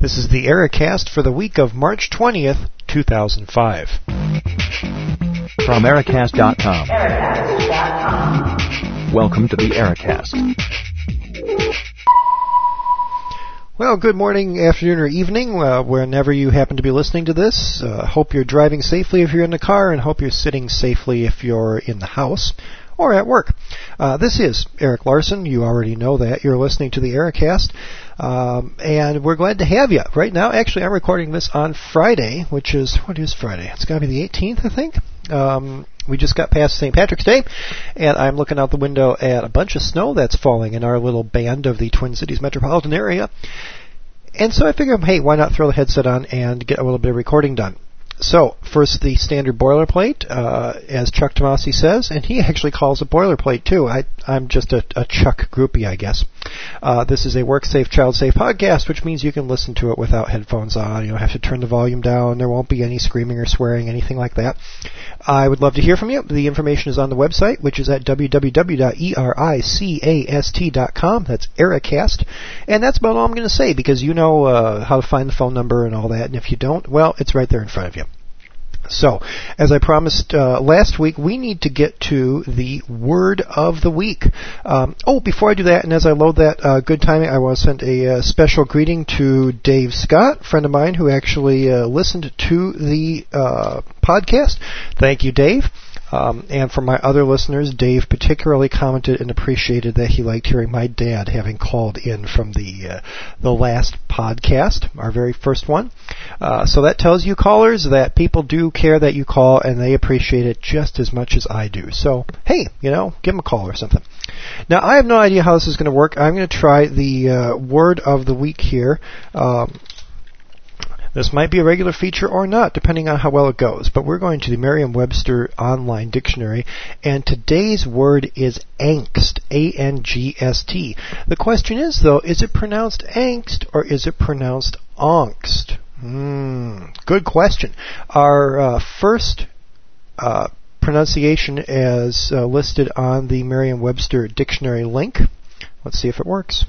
This is the Ericast for the week of March 20th, 2005. From Ericast.com. Welcome to the Ericast. Well, good morning, afternoon, or evening, whenever you happen to be listening to this. Hope you're driving safely if you're in the car, and hope you're sitting safely if you're in the house or at work. This is Eric Larson. You already know that. You're listening to the Ericast. And we're glad to have you. Right now, actually, I'm recording this on Friday, what is Friday? It's got to be the 18th, I think. We just got past St. Patrick's Day, and I'm looking out the window at a bunch of snow that's falling in our little band of the Twin Cities metropolitan area. And so I figured, hey, why not throw the headset on and get a little bit of recording done? So, first the standard boilerplate, as Chuck Tomasi says, and he actually calls it boilerplate too. I'm just a Chuck groupie, I guess. This is a work-safe, child-safe podcast, which means you can listen to it without headphones on. You don't have to turn the volume down. There won't be any screaming or swearing, anything like that. I would love to hear from you. The information is on the website, which is at www.ericast.com. That's Ericast. And that's about all I'm going to say, because you know how to find the phone number and all that. And if you don't, well, it's right there in front of you. So, as I promised last week, we need to get to the word of the week. Before I do that, and as I load that, good timing, I want to send a special greeting to Dave Scott, a friend of mine who actually listened to the podcast. Thank you, Dave. And for my other listeners, Dave particularly commented and appreciated that he liked hearing my dad having called in from the last podcast, our very first one. So that tells you callers that people do care that you call, and they appreciate it just as much as I do. So, hey, give them a call or something. Now, I have no idea how this is going to work. I'm going to try the word of the week here. This might be a regular feature or not, depending on how well it goes. But we're going to the Merriam-Webster Online Dictionary, and today's word is angst, A-N-G-S-T. The question is, though, is it pronounced angst or is it pronounced angst? Good question. Our first pronunciation as listed on the Merriam-Webster Dictionary link. Let's see if it works.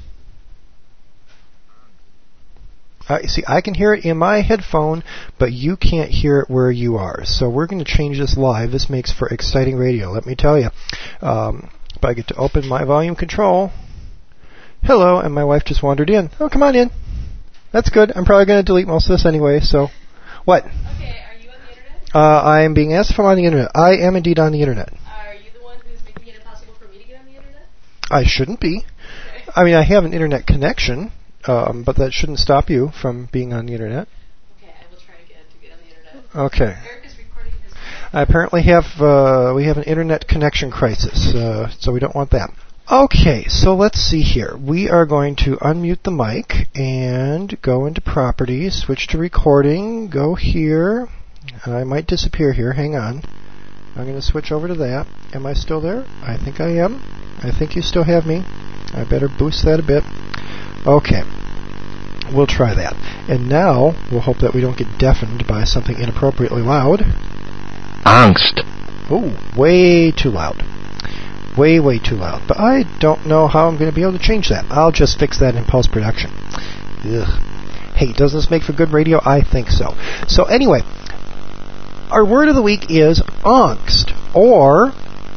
See, I can hear it in my headphone, but you can't hear it where you are. So we're going to change this live. This makes for exciting radio, let me tell you. But I get to open my volume control. Hello, and my wife just wandered in. Oh, come on in. That's good. I'm probably going to delete most of this anyway, so... What? Okay, are you on the internet? I am being asked if I'm on the internet. I am indeed on the internet. Are you the one who's making it impossible for me to get on the internet? I shouldn't be. Okay. I mean, I have an internet connection. But that shouldn't stop you from being on the internet. Okay, I will try to get on the internet. Okay. Eric is recording his... I apparently we have an internet connection crisis, so we don't want that. Okay, so let's see here. We are going to unmute the mic and go into properties, switch to recording, go here. I might disappear here, hang on. I'm going to switch over to that. Am I still there? I think I am. I think you still have me. I better boost that a bit. Okay, we'll try that. And now, we'll hope that we don't get deafened by something inappropriately loud. Angst. Oh, way too loud. Way, way too loud. But I don't know how I'm going to be able to change that. I'll just fix that in post-production. Ugh. Hey, doesn't this make for good radio? I think so. So anyway, our word of the week is angst, or...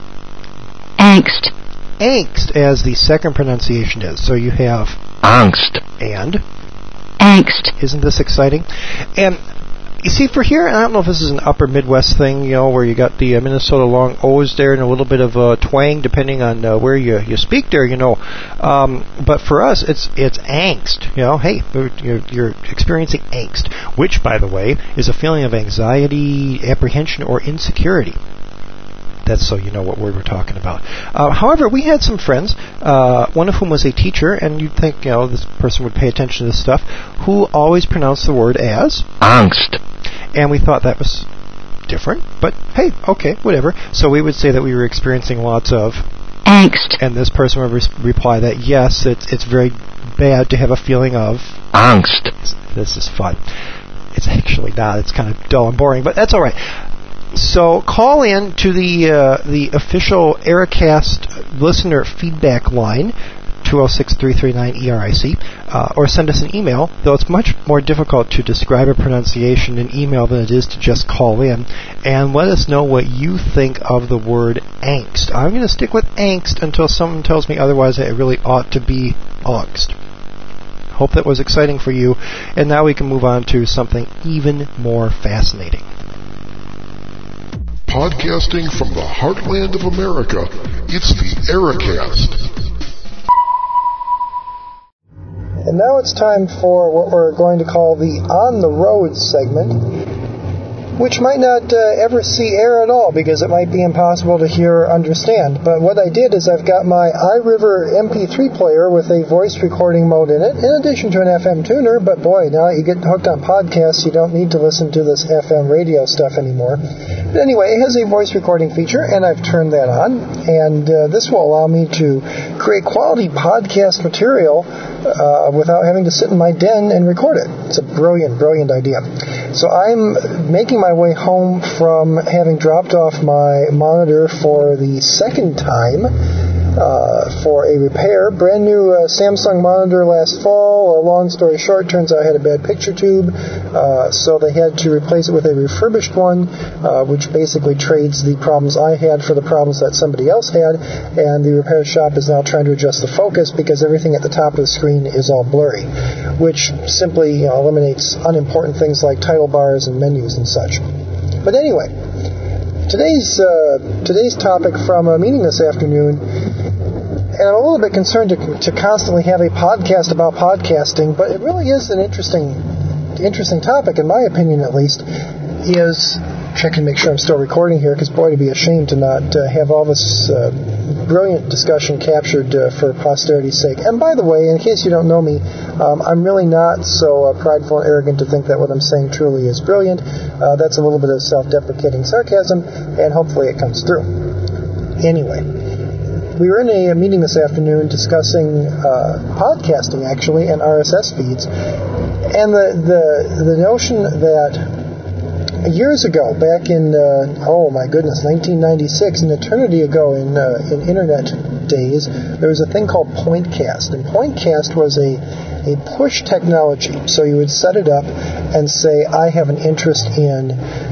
angst. Angst, as the second pronunciation is. So you have... angst. And? Angst. Isn't this exciting? And you see, for here, and I don't know if this is an upper Midwest thing, where you got the Minnesota long O's there and a little bit of twang depending on where you speak there, But for us, it's angst. Hey, you're experiencing angst, which, by the way, is a feeling of anxiety, apprehension, or insecurity. That's so you know what word we're talking about. However, we had some friends, one of whom was a teacher, and you'd think, this person would pay attention to this stuff, who always pronounced the word as... angst. And we thought that was different, but hey, okay, whatever. So we would say that we were experiencing lots of... angst. And this person would reply that, yes, it's very bad to have a feeling of... angst. This is fun. It's actually not. It's kind of dull and boring, but that's all right. So call in to the official Ericast listener feedback line, 206-339-ERIC, or send us an email, though it's much more difficult to describe a pronunciation in email than it is to just call in, and let us know what you think of the word angst. I'm going to stick with angst until someone tells me otherwise that it really ought to be angst. Hope that was exciting for you, and now we can move on to something even more fascinating. Podcasting from the heartland of America, it's the Ericast. And now it's time for what we're going to call the On the Road segment, which might not ever see air at all because it might be impossible to hear or understand. But what I did is I've got my iRiver MP3 player with a voice recording mode in it, in addition to an FM tuner. But boy, now you get hooked on podcasts, you don't need to listen to this FM radio stuff anymore. But anyway, it has a voice recording feature, and I've turned that on. And this will allow me to create quality podcast material without having to sit in my den and record it. It's a brilliant, brilliant idea. So I'm making my way home from having dropped off my monitor for the second time for a repair. Brand new Samsung monitor last fall. Long story short, turns out I had a bad picture tube, so they had to replace it with a refurbished one, which basically trades the problems I had for the problems that somebody else had, and the repair shop is now trying to adjust the focus because everything at the top of the screen is all blurry, which simply eliminates unimportant things like title bars and menus and such. But anyway, today's topic from a meeting this afternoon, and I'm a little bit concerned to constantly have a podcast about podcasting, but it really is an interesting topic, in my opinion at least, is checking to make sure I'm still recording here, because boy, it'd be a shame to not have all this brilliant discussion captured for posterity's sake. And by the way, in case you don't know me, I'm really not so prideful and arrogant to think that what I'm saying truly is brilliant. That's a little bit of self-deprecating sarcasm, and hopefully it comes through. Anyway, we were in a meeting this afternoon discussing podcasting, actually, and RSS feeds, and the notion that years ago, back in, 1996, an eternity ago in internet days, there was a thing called Pointcast. And Pointcast was a push technology. So you would set it up and say, I have an interest in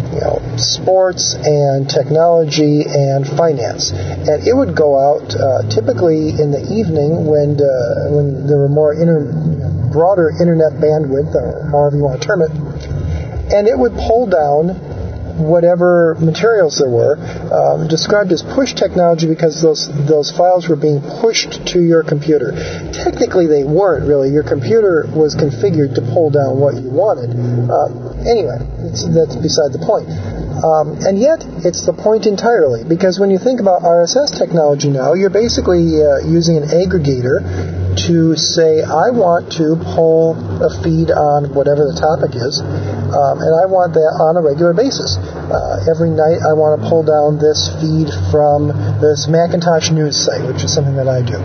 sports and technology and finance. And it would go out typically in the evening when there were more broader internet bandwidth, or however you want to term it. And it would pull down whatever materials there were, described as push technology because those files were being pushed to your computer. Technically, they weren't really. Your computer was configured to pull down what you wanted. Anyway, that's beside the point. And yet, it's the point entirely, because when you think about RSS technology now, you're basically using an aggregator to say, I want to pull a feed on whatever the topic is, and I want that on a regular basis. Every night I want to pull down this feed from this Macintosh news site, which is something that I do.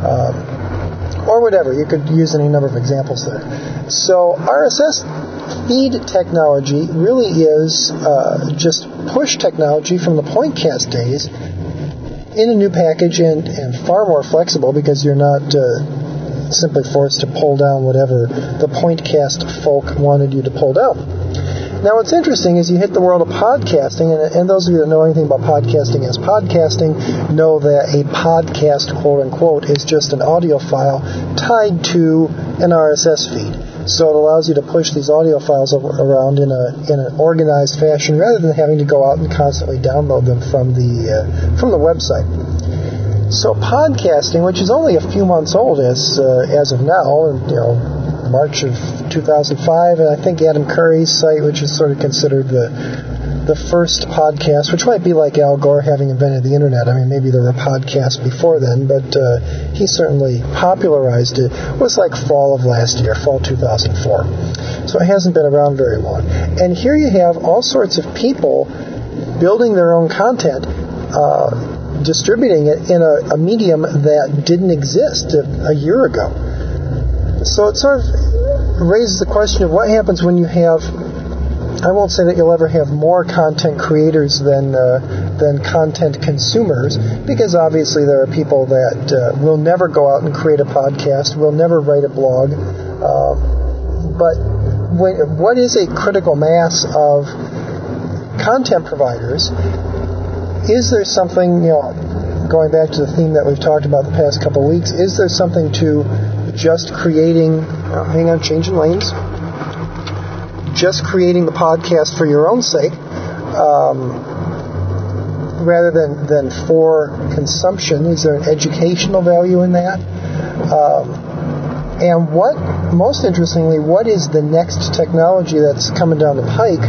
Or whatever. You could use any number of examples there. So RSS feed technology really is just push technology from the Pointcast days in a new package and far more flexible, because you're not simply forced to pull down whatever the Pointcast folk wanted you to pull down. Now, what's interesting is you hit the world of podcasting, and those of you that know anything about podcasting as podcasting know that a podcast, quote-unquote, is just an audio file tied to an RSS feed. So it allows you to push these audio files around in an organized fashion rather than having to go out and constantly download them from the website. So podcasting, which is only a few months old as of now, March of 2005, and I think Adam Curry's site, which is sort of considered the first podcast, which might be like Al Gore having invented the internet. I mean, maybe there were podcasts before then, but he certainly popularized it. It was like fall of last year, fall 2004. So it hasn't been around very long. And here you have all sorts of people building their own content, distributing it in a medium that didn't exist a year ago. So it sort of raises the question of what happens when you have, I won't say that you'll ever have more content creators than than content consumers, because obviously there are people that will never go out and create a podcast, will never write a blog. But what is a critical mass of content providers? Is there something, going back to the theme that we've talked about the past couple of weeks, is there something to just creating, hang on, changing lanes, just creating the podcast for your own sake, rather than for consumption? Is there an educational value in that? And most interestingly, what is the next technology that's coming down the pike?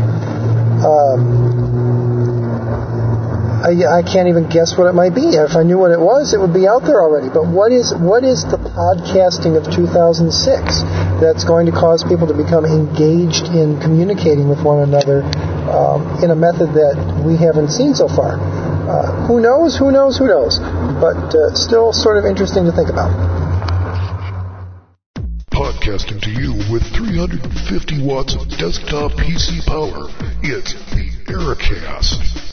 I can't even guess what it might be. If I knew what it was, it would be out there already. But what is the podcasting of 2006 that's going to cause people to become engaged in communicating with one another in a method that we haven't seen so far? Who knows? But still sort of interesting to think about. Podcasting to you with 350 watts of desktop PC power. It's the Ericast.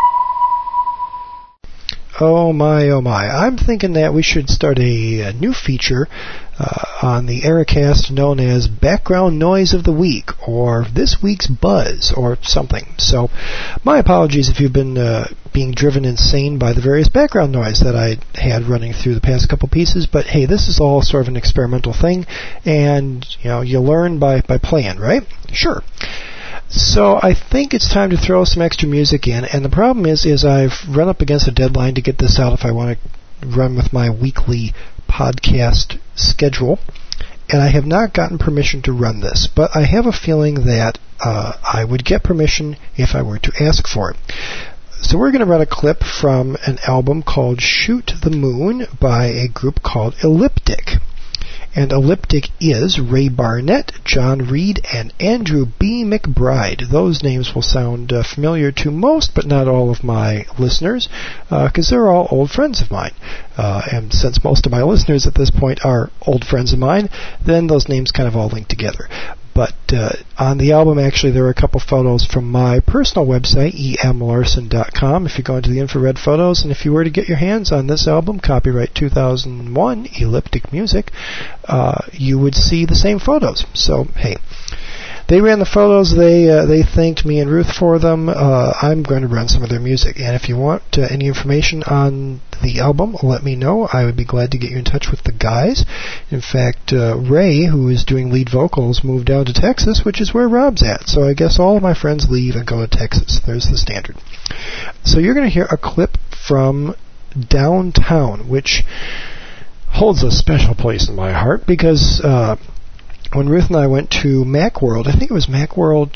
Oh my. I'm thinking that we should start a new feature on the Ericast known as Background Noise of the Week, or This Week's Buzz, or something. So, my apologies if you've been being driven insane by the various background noise that I had running through the past couple pieces, but hey, this is all sort of an experimental thing, and you learn by playing, right? Sure. So I think it's time to throw some extra music in, and the problem is I've run up against a deadline to get this out if I want to run with my weekly podcast schedule, and I have not gotten permission to run this, but I have a feeling that I would get permission if I were to ask for it. So we're going to run a clip from an album called Shoot the Moon by a group called Elliptic. And Elliptic is Ray Barnett, John Reed, and Andrew B. McBride. Those names will sound familiar to most, but not all of my listeners, because they're all old friends of mine. And since most of my listeners at this point are old friends of mine, then those names kind of all link together. But on the album, actually, there are a couple photos from my personal website, emlarson.com. If you go into the infrared photos, and if you were to get your hands on this album, copyright 2001, Elliptic Music, you would see the same photos. So, hey. They ran the photos. They thanked me and Ruth for them. I'm going to run some of their music. And if you want any information on the album, let me know. I would be glad to get you in touch with the guys. In fact, Ray, who is doing lead vocals, moved down to Texas, which is where Rob's at. So I guess all of my friends leave and go to Texas. There's the standard. So you're going to hear a clip from Downtown, which holds a special place in my heart because when Ruth and I went to Macworld, I think it was Macworld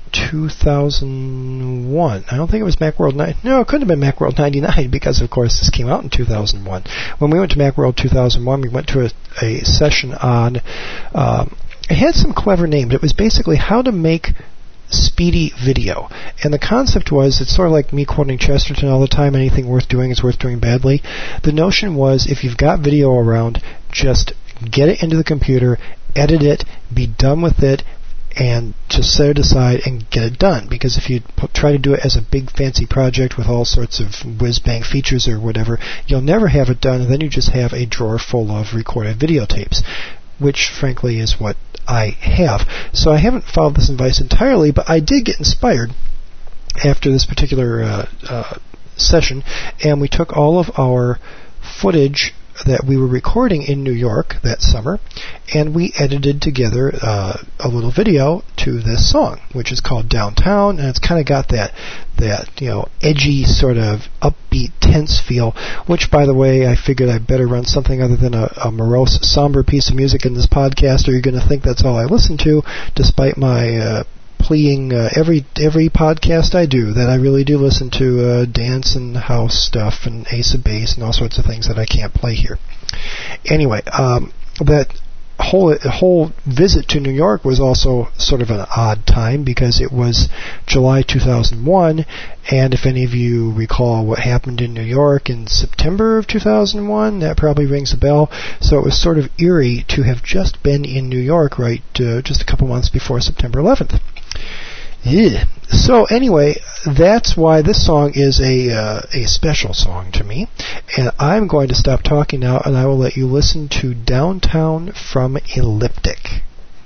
2001. I don't think it was Macworld 9. No, it couldn't have been Macworld 99 because, of course, this came out in 2001. When we went to Macworld 2001, we went to a session on, it had some clever name. It was basically how to make speedy video. And the concept was, it's sort of like me quoting Chesterton all the time, anything worth doing is worth doing badly. The notion was, if you've got video around, just get it into the computer, edit it, be done with it, and just set it aside and get it done. Because if you try to do it as a big fancy project with all sorts of whiz-bang features or whatever, you'll never have it done, and then you just have a drawer full of recorded videotapes, which frankly is what I have. So I haven't followed this advice entirely, but I did get inspired after this particular session, and we took all of our footage that we were recording in New York that summer, and we edited together a little video to this song, which is called Downtown, and it's kind of got that edgy sort of upbeat, tense feel, which, by the way, I figured I'd better run something other than a morose, somber piece of music in this podcast, or you're going to think that's all I listen to, despite my pleading every podcast I do that I really do listen to dance and house stuff and Ace of Base and all sorts of things that I can't play here. Anyway, that whole visit to New York was also sort of an odd time because it was July 2001, and if any of you recall what happened in New York in September of 2001, that probably rings a bell. So it was sort of eerie to have just been in New York just a couple months before September 11th. Yeah. So anyway, that's why this song is a special song to me. And I'm going to stop talking now, and I will let you listen to Downtown from Elliptic.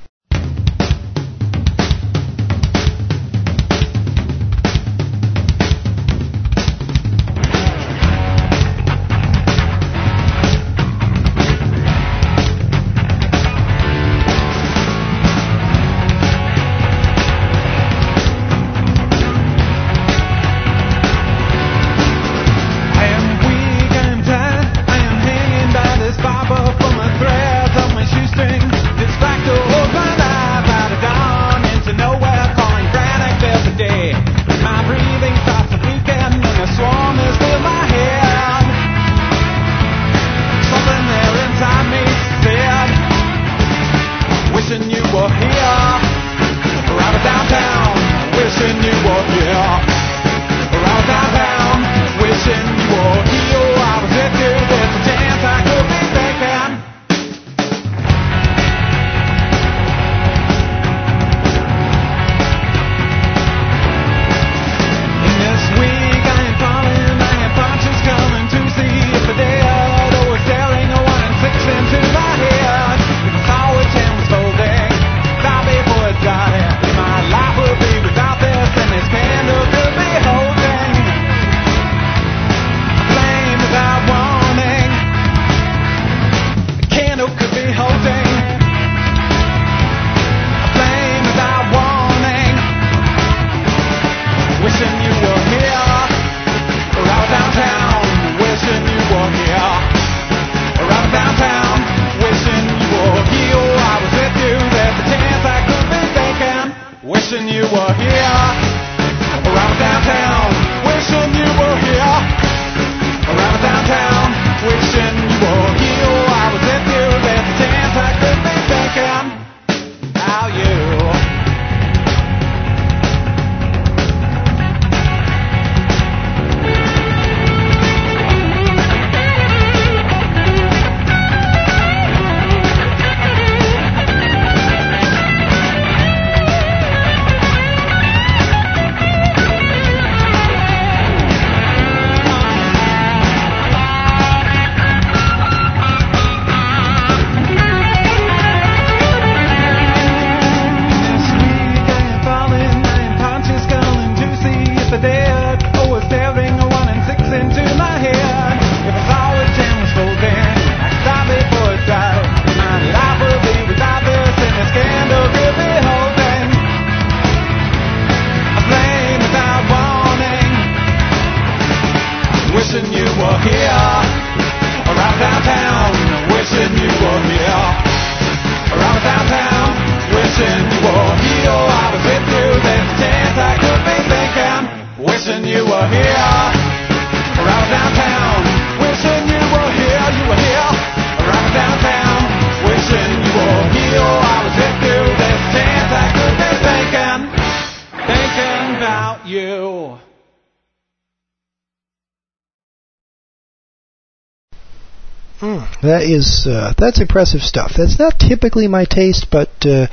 That's impressive stuff. That's not typically my taste, but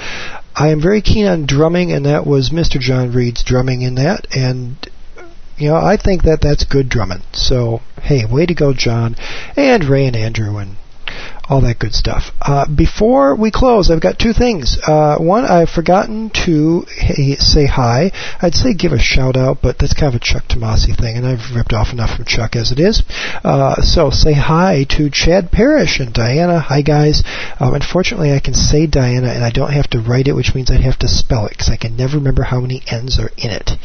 I am very keen on drumming, and that was Mr. John Reed's drumming in that, and I think that's good drumming. So, hey, way to go, John, and Ray and Andrew, and all that good stuff. Before we close, I've got two things. One, I've forgotten to say hi. I'd say give a shout out, but that's kind of a Chuck Tomasi thing, and I've ripped off enough from Chuck as it is. So say hi to Chad Parrish and Diana. Hi, guys. Unfortunately, I can say Diana, and I don't have to write it, which means I'd have to spell it, because I can never remember how many N's are in it.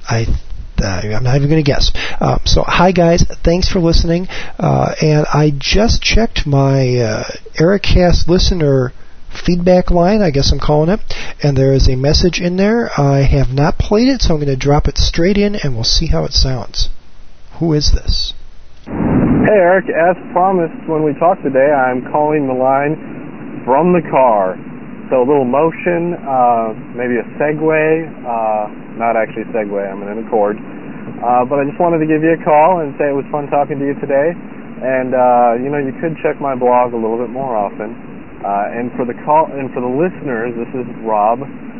I'm not even going to guess. So, hi guys, thanks for listening. And I just checked my Ericast listener feedback line, I guess I'm calling it, and there is a message in there. I have not played it, so I'm going to drop it straight in, and we'll see how it sounds. Who is this? Hey Eric, as promised when we talked today, I'm calling the line from the car. So a little motion, maybe a segue, not actually a segue, I'm in an Accord. But I just wanted to give you a call and say it was fun talking to you today. And, you could check my blog a little bit more often. And for the listeners, this is Rob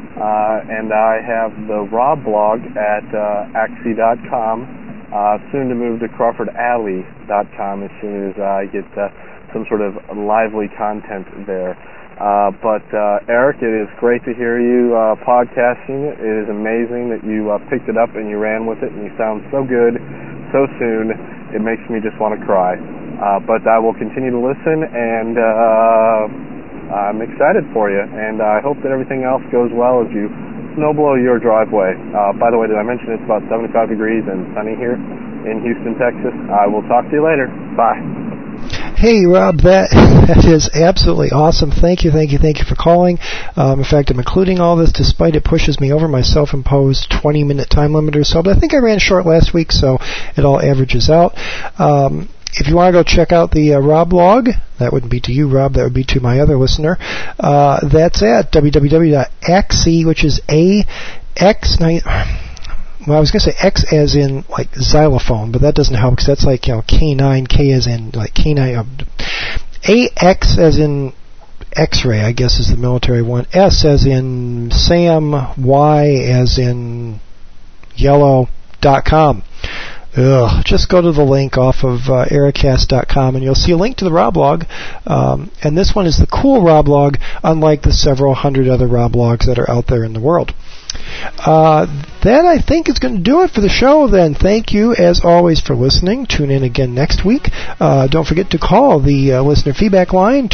and I have the Rob blog at axie.com, soon to move to crawfordalley.com as soon as I get some sort of lively content there. But Eric, it is great to hear you podcasting. It is amazing that you picked it up and you ran with it, and you sound so good so soon. It makes me just want to cry. But I will continue to listen, and I'm excited for you, and I hope that everything else goes well as you snowblow your driveway. By the way, did I mention it's about 75 degrees and sunny here in Houston, Texas? I will talk to you later. Bye. Hey, Rob, that is absolutely awesome. Thank you for calling. In fact, I'm including all this despite it pushes me over my self-imposed 20-minute time limit or so, but I think I ran short last week, so it all averages out. If you want to go check out the Rob blog, that wouldn't be to you, Rob, that would be to my other listener. That's at www.axie, which is A-X... Well, I was going to say X as in, like, xylophone, but that doesn't help because that's like, K9, K as in, like, K9. AX as in X-ray, I guess, is the military one. S as in Sam, Y as in yellow.com. Just go to the link off of ericast.com and you'll see a link to the Rob blog. And this one is the cool Rob blog, unlike the several hundred other Rob blogs that are out there in the world. That, I think, is going to do it for the show then. Thank you, as always, for listening. Tune in again next week. Don't forget to call the listener feedback line,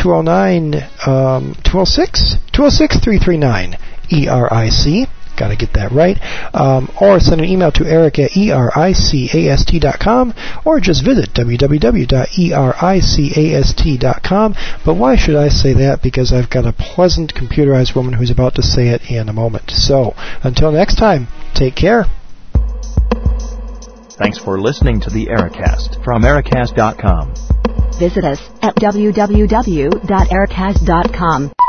209-206-339-ERIC. Got to get that right. Or send an email to Eric at ericast.com, or just visit www.ericast.com. But why should I say that? Because I've got a pleasant computerized woman who's about to say it in a moment. So, until next time, take care. Thanks for listening to the Ericast from ericast.com. Visit us at www.ericast.com.